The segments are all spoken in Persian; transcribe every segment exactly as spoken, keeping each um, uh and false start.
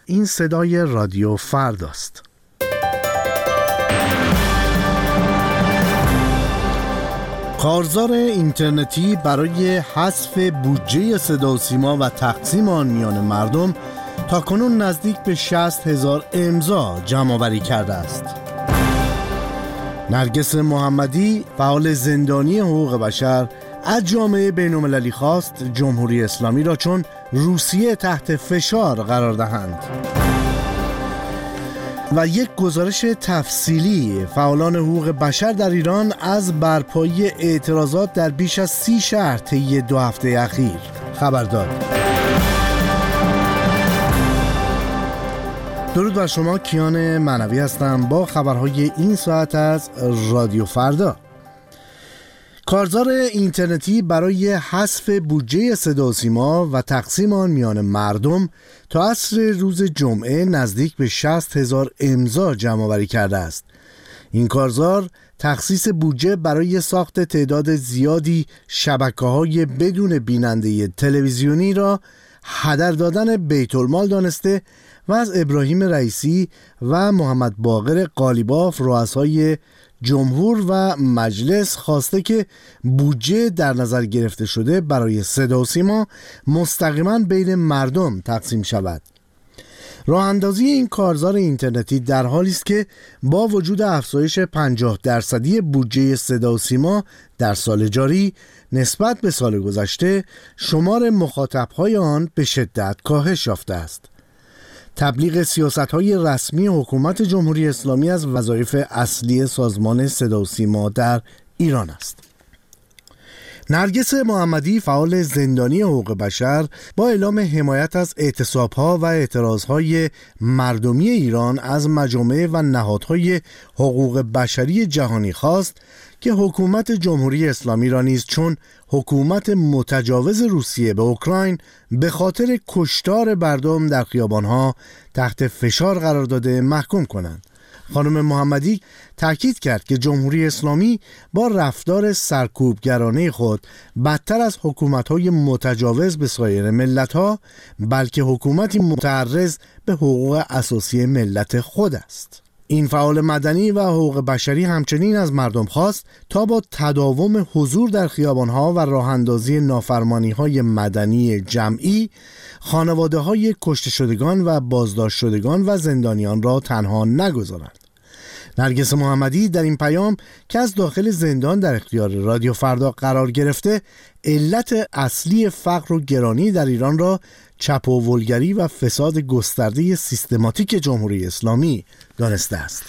این صدای رادیو فرداست. کارزار اینترنتی برای حذف بودجه صدا و سیما و تقسیم آن میان مردم تاکنون نزدیک به شصت هزار امضا جمع آوری کرده است. نرگس محمدی، فعال زندانی حقوق بشر، از جامعه بین‌المللی خواست جمهوری اسلامی را چون روسیه تحت فشار قرار دهند و یک گزارش تفصیلی فعالان حقوق بشر در ایران از برپایی اعتراضات در بیش از سی شهر طی دو هفته اخیر خبر داد. درود بر شما، کیان معنوی هستم با خبرهای این ساعت از رادیو فردا. کارزار اینترنتی برای حذف بودجه صدا و سیما و تقسیم آن میان مردم تا عصر روز جمعه نزدیک به شصت هزار امضا جمع آوری کرده است. این کارزار تخصیص بودجه برای ساخت تعداد زیادی شبکه‌های بدون بیننده تلویزیونی را هدر دادن بیت المال دانسته و از ابراهیم رئیسی و محمد باقر قالیباف رؤسای جمهور و مجلس خواسته که بودجه در نظر گرفته شده برای صدا و سیما مستقیما بین مردم تقسیم شود. راه اندازی این کارزار اینترنتی در حالی است که با وجود افزایش پنجاه درصدی بودجه صدا و سیما در سال جاری نسبت به سال گذشته، شمار مخاطب‌های آن به شدت کاهش یافته است. تبلیغ سیاست‌های رسمی حکومت جمهوری اسلامی از وظایف اصلی سازمان صدا و سیما در ایران است. نرگس محمدی، فعال زندانی حقوق بشر، با اعلام حمایت از اعتصاب‌ها و اعتراض‌های مردمی ایران از مجامع و نهادهای حقوق بشری جهانی خواست که حکومت جمهوری اسلامی را نیز چون حکومت متجاوز روسیه به اوکراین به خاطر کشتار مردم در خیابان‌ها تحت فشار قرار داده محکوم کنند. خانم محمدی تاکید کرد که جمهوری اسلامی با رفتار سرکوبگرانه خود بدتر از حکومت‌های متجاوز به سایر ملت‌ها، بلکه حکومتی متعرض به حقوق اساسی ملت خود است. این فعال مدنی و حقوق بشری همچنین از مردم خواست تا با تداوم حضور در خیابان‌ها و راه‌اندازی نافرمانی‌های مدنی جمعی خانواده‌های کشته شدگان و بازداشت شدگان و زندانیان را تنها نگذارند. نرگس محمدی در این پیام که از داخل زندان در اختیار رادیو فردا قرار گرفته، علت اصلی فقر و گرانی در ایران را چپ و ولگری و فساد گسترده سیستماتیک جمهوری اسلامی دانسته است.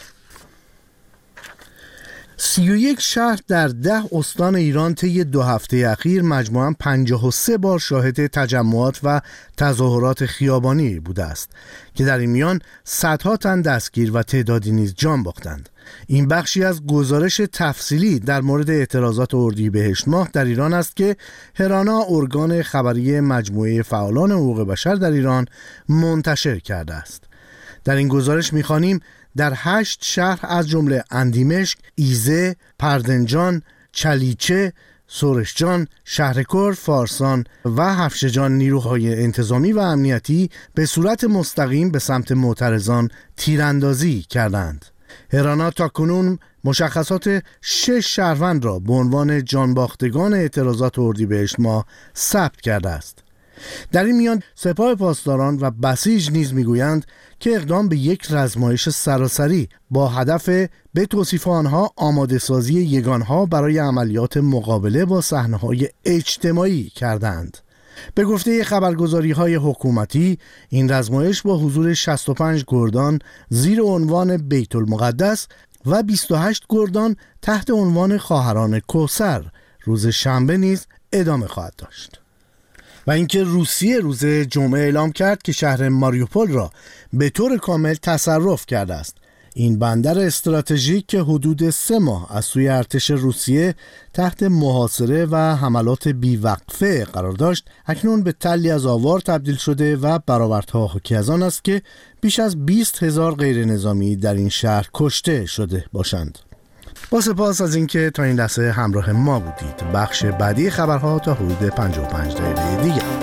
سی و یک شهر در ده استان ایران طی دو هفته اخیر مجموعاً پنجاه و سه بار شاهد تجمعات و تظاهرات خیابانی بوده است که در این میان صدها تن دستگیر و تعدادی نیز جان باختند. این بخشی از گزارش تفصیلی در مورد اعتراضات اردیبهشت ماه در ایران است که هرانا، ارگان خبری مجموعه فعالان حقوق بشر در ایران، منتشر کرده است. در این گزارش می‌خوانیم در هشت شهر از جمله اندیمشک، ایزه، پردنجان، چلیچه، سورشجان، شهرکور، فارسان و هفشجان نیروهای انتظامی و امنیتی به صورت مستقیم به سمت معترضان تیراندازی کردند. هرانا تاکنون مشخصات شش شهروند را به عنوان جانباختگان اعتراضات اردیبهشت ماه ثبت کرده است. در این میان سپاه پاسداران و بسیج نیز میگویند که اقدام به یک رزمایش سراسری با هدف به توصیف آنها آماده سازی یگانها برای عملیات مقابله با صحنه‌های اجتماعی کردند. به گفته خبرگزاری‌های حکومتی، این رزمایش با حضور شصت و پنج گردان زیر عنوان بیت المقدس و بیست و هشت گردان تحت عنوان خواهران کوثر روز شنبه نیز ادامه خواهد داشت. و اینکه روسیه روز جمعه اعلام کرد که شهر ماریوپول را به طور کامل تصرف کرده است. این بندر استراتژیک که حدود سه ماه از سوی ارتش روسیه تحت محاصره و حملات بیوقفه قرار داشت، اکنون به تلی از آوار تبدیل شده و برآوردها حاکی از آن است که بیش از بیست هزار غیر نظامی در این شهر کشته شده باشند. با سپاس از اینکه تا این لحظه همراه ما بودید. بخش بعدی خبرها تا حدود پنجاه و پنج دقیقه دیگه.